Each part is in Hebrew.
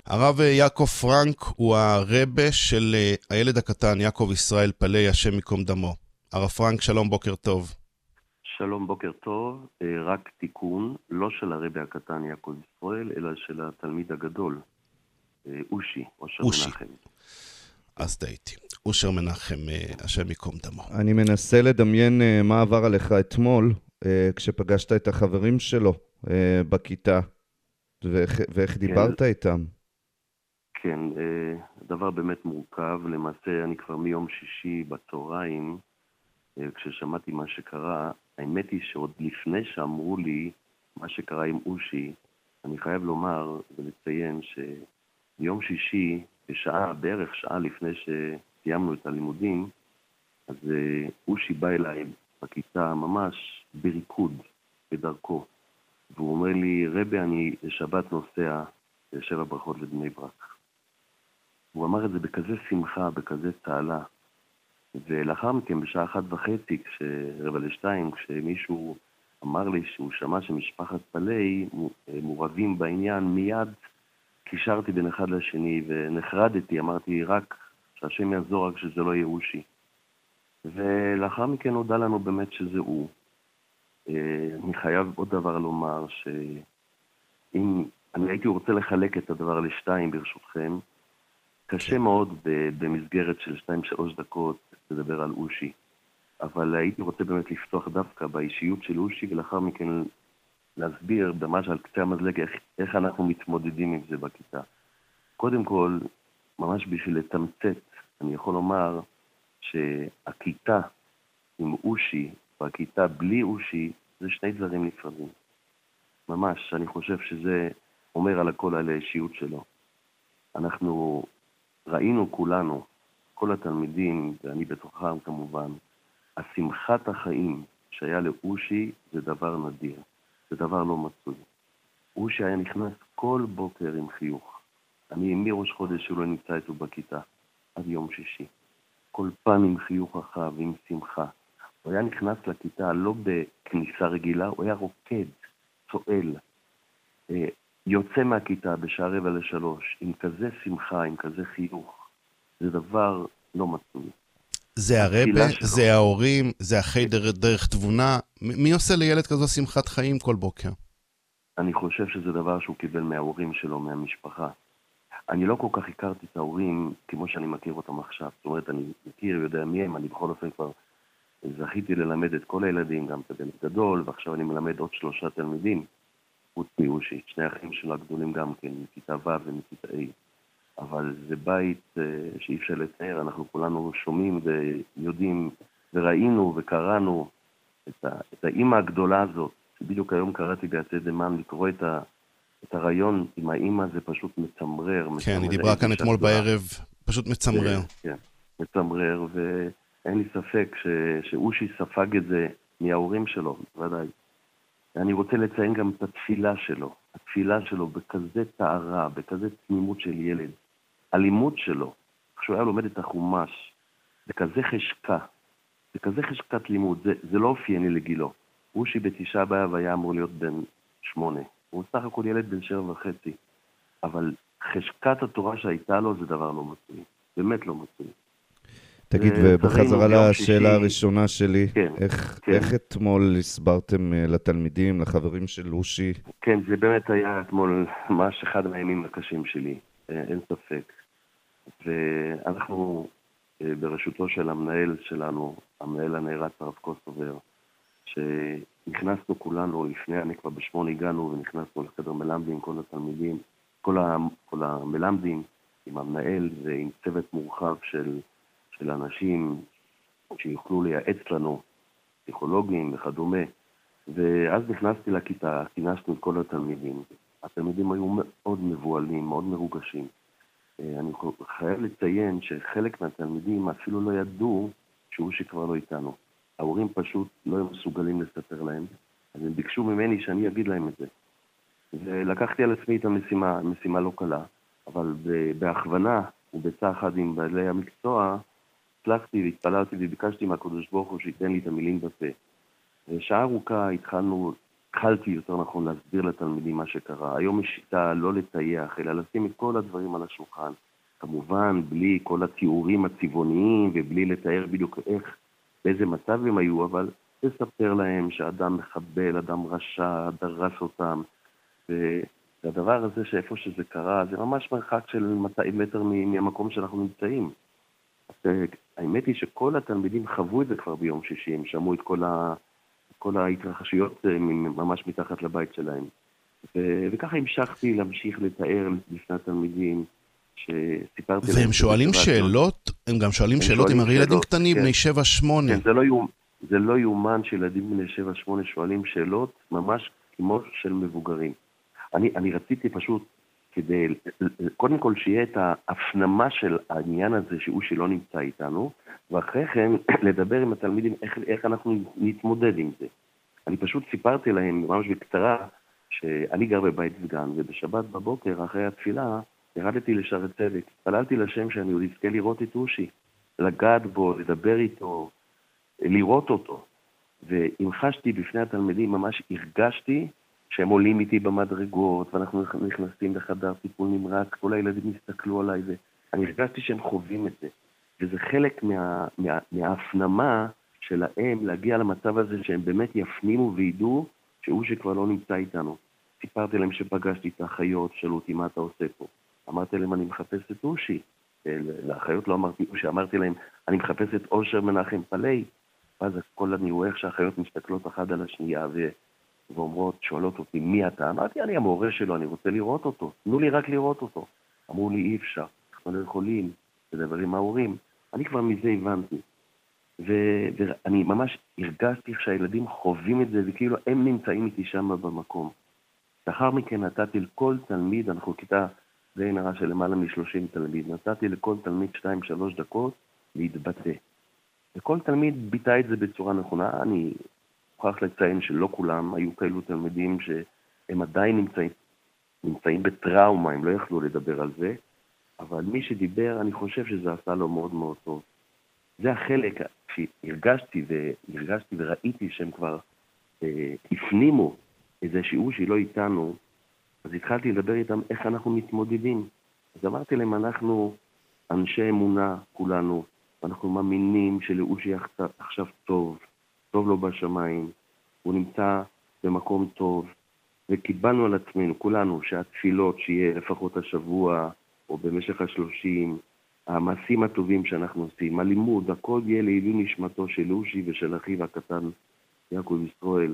הרב יעקב פרנק הוא הרבה של הילד הקטן, יעקב ישראל פלאי, השם ייקום דמו. הרב פרנק, שלום, בוקר טוב. שלום, בוקר טוב. רק תיקון, לא של הרבה הקטן יעקב ישראל, אלא של התלמיד הגדול, אושי, אושר מנחם. אז טעיתי. אושר מנחם, השם ייקום דמו. אני מנסה לדמיין מה עבר עליך אתמול, כשפגשת את החברים שלו בכיתה, ואיך דיברת איתם. כן, דבר באמת מורכב. למעשה אני כבר מיום שישי בצהריים, כששמעתי מה שקרה, האמת היא שעוד לפני שאמרו לי מה שקרה עם אושי, אני חייב לומר ולציין שיום שישי, בערך שעה לפני שסיימנו את הלימודים, אז אושי בא אליי בכיתה ממש בריקוד, בדרכו. והוא אומר לי, רבי, אני שבת נוסע 7 ברכות לבני ברק. הוא אמר את זה בכזה שמחה, בכזה תעלה. ולאחר מכן, בשעה 1:30, כש1:45, כשמישהו אמר לי שהוא שמע שמשפחת פלאי מעורבים בעניין, מיד קישרתי בין אחד לשני ונחרדתי, אמרתי רק שהשם יעזור, רק שזה לא יהיה אושי. ולאחר מכן הודע לנו באמת שזה הוא. אני חייב עוד דבר לומר, שאם אני הייתי רוצה לחלק את הדבר לשתיים ברשותכם, קשה מאוד במסגרת של 2-3 דקות לדבר על אושי, אבל הייתי רוצה באמת לפתוח דווקא באישיות של אושי, ולאחר מכן להסביר ממש על קצה המזלג איך אנחנו מתמודדים עם זה בכיתה. קודם כל, ממש בשביל לתמצת, אני יכול לומר שהכיתה עם אושי והכיתה בלי אושי זה שני דברים נפרדים. ממש, אני חושב שזה אומר על הכל על האישיות שלו. אנחנו ראינו כולנו, כל התלמידים, ואני בתוכם כמובן, השמחת החיים שהיה לאושי זה דבר נדיר, זה דבר לא מצוי. אושי היה נכנס כל בוקר עם חיוך. אני מראש חודש שהוא לא נמצא איתו בכיתה, עד יום שישי. כל פעם עם חיוך רחב, עם שמחה. הוא היה נכנס לכיתה לא בכניסה רגילה, הוא היה רוקד, צועל. יוצא מהכיתה בשעה 2:45, עם כזה שמחה, עם כזה חיוך. זה דבר לא מצוי. זה הרבה, זה ההורים, זה אחרי דרך תבונה. מי עושה לילד כזו שמחת חיים כל בוקר? אני חושב שזה דבר שהוא קיבל מההורים שלו, מהמשפחה. אני לא כל כך הכרתי את ההורים כמו שאני מכיר אותם עכשיו. זאת אומרת, אני מכיר, יודע מי הם, אני בכל אופן כבר זכיתי ללמד את כל הילדים, גם את הבן גדול, ועכשיו אני מלמד עוד 3 תלמידים. חוץ מאושי, 2 אחים שלו הגדולים גם כן, מכיתה ו' ומכיתה A. אבל זה בית שאי אפשר לתאר, אנחנו כולנו שומעים ויודעים וראינו וקראנו את האמא הגדולה הזאת. בדיוק היום קראתי ביתד דמן לקרוא את הרעיון עם האמא, זה פשוט מצמרר. כן, היא דיברה כאן אתמול בערב, פשוט מצמרר. כן, מצמרר, ואין לי ספק שאושי ספג את זה מההורים שלו, ודאי. אני רוצה לציין גם את התפילה שלו בכזה טהרה, בכזה תמימות של ילד. הלימוד שלו, כשהוא היה לומד את החומש, בכזה חשקת לימוד, זה לא אופייני לגילו. אושי ב9 באב היה אמור להיות בן 8. הוא סך הכל ילד בן 7.5. אבל חשקת התורה שהייתה לו זה דבר לא מצוי. באמת לא מצוי. תגיד, ובחזרה לשאלה הראשונה שלי, איך אתמול הסברתם לתלמידים, לחברים של אושי? כן, זה באמת היה אתמול ממש אחד מהימים הקשים שלי, אין ספק. ואנחנו בראשותו של המנהל שלנו, המנהל הנערץ הרב קוסובר, שנכנסנו כולנו לפני, אני כבר ב8 הגענו ונכנסנו לחדר מלמדים, כל התלמידים, כל המלמדים עם המנהל ועם צוות מורחב של אנשים שיוכלו לייעץ לנו, פסיכולוגים וכדומה. ואז נכנסתי לכיתה, כינסנו את כל התלמידים. התלמידים היו מאוד מבועלים, מאוד מרוגשים. אני חייב לציין שחלק מהתלמידים אפילו לא ידעו שאושי כבר לא איתנו. ההורים פשוט לא היו מסוגלים לספר להם, אז הם ביקשו ממני שאני אגיד להם את זה. ולקחתי על עצמי את המשימה לא קלה, אבל בהכוונה ובצעה אחת עם בעלי המקצוע, הצלחתי והתפללתי וביקשתי מהקדוש ברוך הוא שייתן לי את המילים בפה. ושעה ארוכה התחלנו התחלתי יותר נכון להסביר לתלמידים מה שקרה. היום יש שיטה לא לטייח, אלא לשים את כל הדברים על השולחן. כמובן, בלי כל התיאורים הצבעוניים, ובלי לתאר בדיוק איך, באיזה מצב הם היו, אבל לספר להם שאדם מחבל, אדם רשע, דרס אותם. והדבר הזה שאיפה שזה קרה, זה ממש מרחק של 200 מטר מהמקום שאנחנו נמצאים. האמת היא שכל התלמידים חוו את זה כבר ביום שישי, הם שמעו את כל ההתרחשויות ממש מתחת לבית שלהם. וככה המשכתי להמשיך לתאר לפני התלמידים, שסיפרתי להם... והם שואלים שאלות, הם גם שואלים שאלות עם הרי ילדים קטנים, בני 7-8. כן, זה לא יאומן שילדים בני 7-8 שואלים שאלות, ממש כמו של מבוגרים. אני רציתי פשוט, כדי, קודם כל שיהיה את ההפנמה של העניין הזה, שהוא שלא נמצא איתנו, ואחרי כן לדבר עם התלמידים איך אנחנו נתמודד עם זה. אני פשוט סיפרתי להם ממש בקצרה, שאני גר בבית סגן, ובשבת בבוקר אחרי התפילה, ירדתי לשערי צדק, התפללתי לשם שאני עוד אזכה לראות את אושי, לגעת בו, לדבר איתו, לראות אותו. והמחשתי בפני התלמידים, ממש הרגשתי שהם עולים איתי במדרגות, ואנחנו נכנסים לחדר טיפול נמרץ, כל הילדים הסתכלו עליי, ואני הרגשתי שהם חווים את זה. וזה חלק מההפנמה שלהם להגיע למצב הזה שהם באמת יפנימו וידעו שאושי כבר לא נמצא איתנו. סיפרתי להם שפגשתי את האחיות, שאלו אותי מה אתה עושה פה. אמרתי להם אני מחפש את אושי. לאחיות לא אמרתי אושי, אמרתי להם אני מחפש את אושר מנחם פלאי. ואז הכל אני רואה איך שהאחיות מסתכלות אחת על השנייה ואומרות, שואלות אותי מי אתה? אמרתי אני המורה שלו, אני רוצה לראות אותו. תנו לי רק לראות אותו. אמרו לי אי אפשר, אנחנו לא יכולים לדבר עם ההורים. אני כבר מזה הבנתי. ואני ממש הרגשתי שהילדים חווים את זה, וכאילו הם נמצאים איתי שם במקום. לאחר מכן נתתי לכל תלמיד, אנחנו כיתה די נראה של למעלה מ-30 תלמיד, נתתי לכל תלמיד 2-3 דקות להתבטא. וכל תלמיד ביטא את זה בצורה נכונה. אני מוכרח לציין שלא כולם, היו כאלו תלמידים שהם עדיין נמצאים בטראומה, הם לא יכלו לדבר על זה, אבל מי שדיבר, אני חושב שזה עשה לו מאוד מאוד טוב. זה החלק שהרגשתי וראיתי שהם כבר הפנימו איזה שאושי לא איתנו, אז התחלתי לדבר איתם איך אנחנו מתמודדים. אז אמרתי להם, אנחנו אנשי אמונה כולנו, ואנחנו מאמינים שלאושי עכשיו טוב לו בשמיים, הוא נמצא במקום טוב, וקיבלנו על עצמנו כולנו שהתפילות שיהיה לפחות השבוע או במשך 30, המעשים הטובים שאנחנו עושים, הלימוד, הכל יהיה לעילוי נשמתו של אושי ושל אחיו הקטן יעקב ישראל.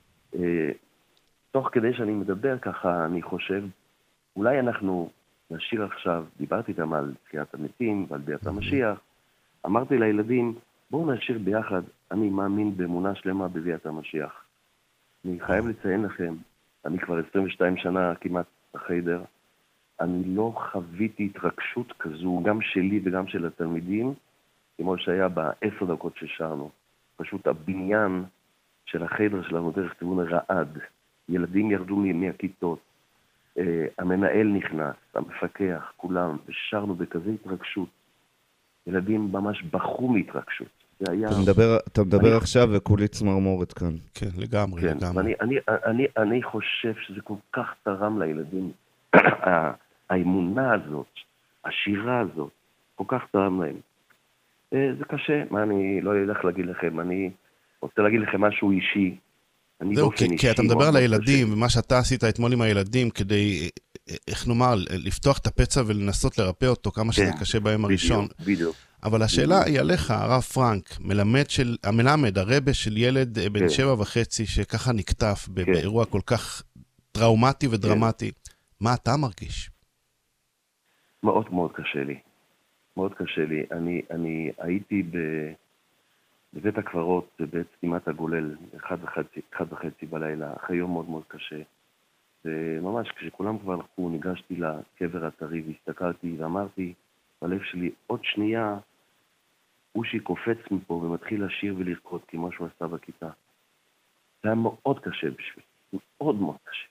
תוך כדי שאני מדבר ככה, אני חושב, אולי אנחנו נשאיר עכשיו, דיברתי איתם על תחיית המתים ועל ביאת המשיח, אמרתי לילדים, בואו נשאיר ביחד, אני מאמין באמונה שלמה בביאת המשיח. אני חייב לציין לכם, אני כבר 22 שנה כמעט בחדר, אני לא חוויתי התרגשות כזו, גם שלי וגם של התלמידים, כמו שהיה ב10 דקות ששרנו. פשוט הבניין של החדר שלנו דרך כיוון רעד. ילדים ירדו מהכיתות, המנהל נכנס, המפקח, כולם, ושרנו בכזה התרגשות. ילדים ממש בכו מהתרגשות. אתה מדבר עכשיו וכולי צמרמורת כאן. כן, לגמרי, כן, לגמרי. אני חושב שזה כל כך תרם לילדים. האמונה הזאת, השירה הזאת, כל כך תרם להם. זה קשה, מה אני לא אלך להגיד לכם, אני רוצה להגיד לכם משהו אישי. זהו, כי אתה מדבר על הילדים, ומה שאתה עשית אתמול עם הילדים, כדי, איך נאמר, לפתוח את הפצע ולנסות לרפא אותו כמה שזה קשה בהם הראשון. בדיוק. אבל השאלה היא עליך, הרב פרנק, המלמד, הרבה של ילד בן 7.5, שככה נקטף באירוע כל כך טראומטי ודרמטי. מה אתה מרגיש? מאוד מאוד קשה לי. מאוד קשה לי. אני הייתי בבית הקברות, בבית סתימת הגולל, 1:30 בלילה, אחרי יום מאוד מאוד קשה. וממש כשכולם כבר הלכו, ניגשתי לקבר הטרי והסתכלתי ואמרתי בלב שלי, עוד שנייה, אושי קופץ מפה ומתחיל לשיר ולרקוד כמו שהוא עשה בכיתה. זה היה מאוד קשה בשביל. מאוד מאוד קשה.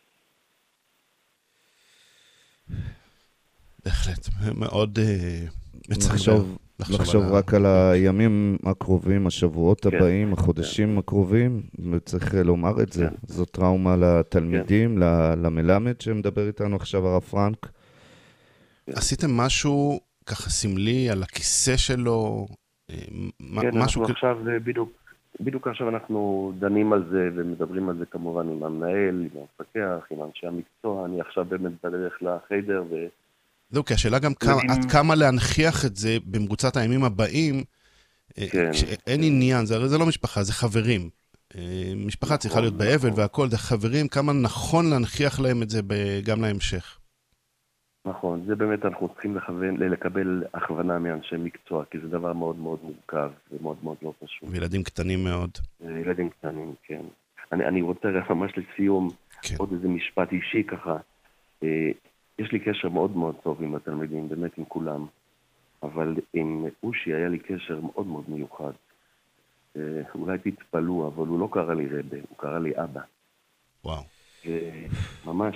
בהחלט, מאוד מצחשוב. לחשוב רק על הימים הקרובים, השבועות הבאים, החודשים הקרובים, וצריך לומר את זה. זו טראומה לתלמידים, למלמד שמדבר איתנו עכשיו הרב פרנק. עשיתם משהו ככה סמלי על הכיסא שלו? כן, אנחנו עכשיו, בדיוק עכשיו אנחנו דנים על זה ומדברים על זה כמובן עם המנהל, עם המפקח, עם אנשי המקצוע. אני עכשיו באמת בדרך לחדר זהו, כי השאלה גם עד כמה להנכיח את זה במרוצת הימים הבאים, כשאין עניין, זה לא משפחה, זה חברים. משפחה צריכה להיות באבל והכל, זה חברים, כמה נכון להנכיח להם את זה גם להמשך. נכון, זה באמת אנחנו צריכים לקבל הכוונה מאנשי מקצוע, כי זה דבר מאוד מאוד מורכב ומאוד מאוד לא פשוט. וילדים קטנים מאוד. ילדים קטנים, כן. אני רוצה ממש לסיום עוד איזה משפט אישי ככה. יש לי קשר מאוד מאוד טוב עם התלמידים, באמת עם כולם, אבל עם אושי היה לי קשר מאוד מאוד מיוחד. אולי תתפלו, אבל הוא לא קרא לי רבה, הוא קרא לי אבא. וואו. ממש...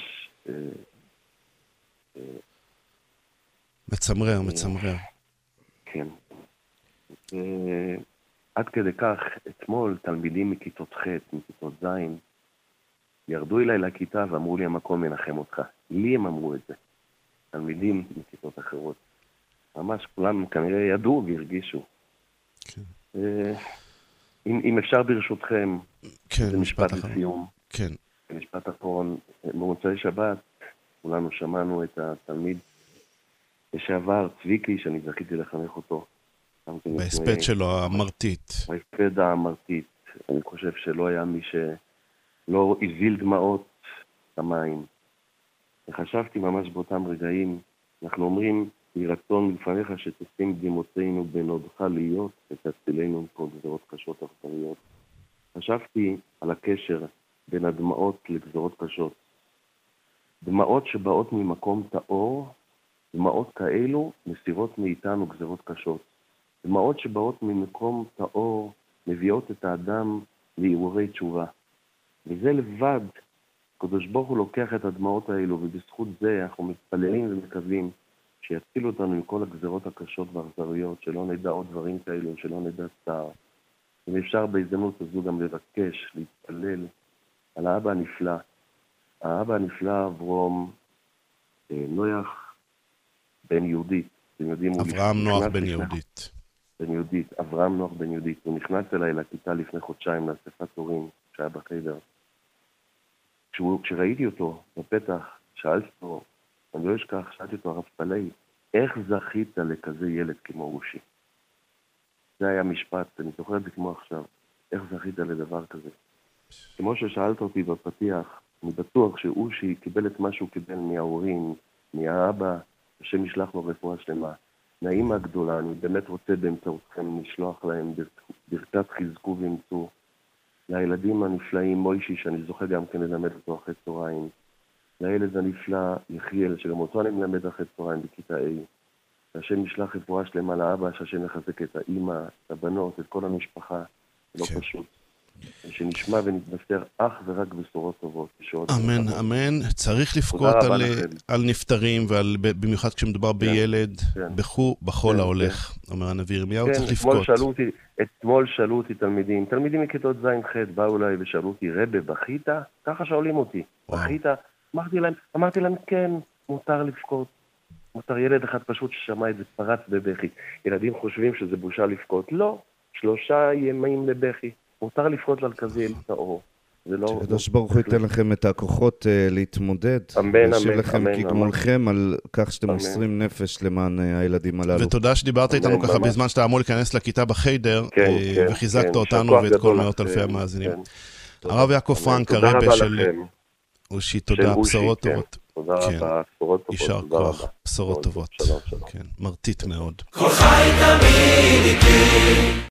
מצמרר. כן. עד כדי כך, אתמול תלמידים מכיתות ח', מכיתות ז', ירדו אליי לכיתה ואמרו לי, המקום מנחם אותך. לי הם אמרו את זה. תלמידים מכיתות אחרות. ממש כולם כנראה ידעו והרגישו. כן. אם אפשר ברשותכם, כן, משפט לסיום. כן. משפט אחרון, במוצאי שבת, כולנו שמענו את התלמיד לשעבר, צביקי, שאני זכיתי לחנך אותו. בהספד שלו, המרתית. בהספד המרתית. אני חושב שלא היה מי שלא הזיל דמעות למים. וחשבתי ממש באותם רגעים, אנחנו אומרים, יהי רצון מלפניך שתשים דמעותינו בנודך להיות, ותצילנו מכל גזרות קשות אכזריות. חשבתי על הקשר בין הדמעות לגזרות קשות. דמעות שבאות ממקום טהור, דמעות כאלו מסירות מאיתנו גזרות קשות. דמעות שבאות ממקום טהור מביאות את האדם להרהורי תשובה. וזה לבד, הקדוש ברוך הוא לוקח את הדמעות האלו, ובזכות זה אנחנו מתפללים ומקווים שיצילו אותנו מכל הגזרות הקשות והאכזריות, שלא נדע עוד דברים כאלו, שלא נדע צער. ואפשר בהזדמנות הזו גם לבקש, להתפלל על האבא הנפלא. האבא הנפלא אברהם נויח בן יהודית. אברהם נוח בן יהודית. בן יהודית, אברהם נוח בן יהודית. הוא נכנס אליי לכיתה לפני חודשיים לאספת הורים שהיה בחדר. כשראיתי אותו בפתח, שאלתי אותו, אני לא אשכח, שאלתי אותו, הרב פלאי, איך זכית לכזה ילד כמו אושי? זה היה משפט, אני זוכר את זה כמו עכשיו. איך זכית לדבר כזה? כמו ששאלת אותי בפתיח, אני בטוח שאושי קיבל את מה שהוא קיבל מההורים, מהאבא, השם ישלח לו רפואה שלמה. מהאמא הגדולה, אני באמת רוצה באמצעותכם לשלוח להם ברכת חזקו ואמצו. לילדים הנפלאים, מוישי, שאני זוכה גם כן ללמד אותו אחרי צהריים. לילד הנפלא, יחיאל, שגם אותו אני מלמד אחרי צהריים בכיתה A. שהשם ישלח רפואה שלמה לאבא, שהשם יחזק את האמא, את הבנות, את כל המשפחה. לא פשוט. שנשמע ונתבשר אך ורק בשורות טובות. אמן, אמן. צריך לבכות על נפטרים, במיוחד כשמדובר בילד, בכו בכל ההולך, אומר הנביא ירמיהו, צריך לבכות. אתמול שאלו אותי תלמידים מכיתות ז'-ח' באו אליי ושאלו אותי, רבי, בכית? ככה שואלים אותי, בכית? אמרתי להם, כן, מותר לבכות. מותר, ילד אחד פשוט ששמע את זה פרץ בבכי. ילדים חושבים שזה בושה לבכות. לא, 3 ימים לבכי. מותר לפחות על כזה אל טהור. שקדוש ברוך הוא ייתן לכם את הכוחות להתמודד. אמן, וישיב לכם כגמולכם על כך שאתם מוסרים נפש למען הילדים הללו. ותודה שדיברת איתנו ככה בזמן שאתה אמור להיכנס לכיתה בחיידר, וחיזקת אותנו ואת כל מאות אלפי המאזינים. הרב יעקב פרנק, הרבה של אושי, תודה, בשורות טובות. תודה רבה, בשורות טובות. יישר כוח, בשורות טובות. מרתית מאוד.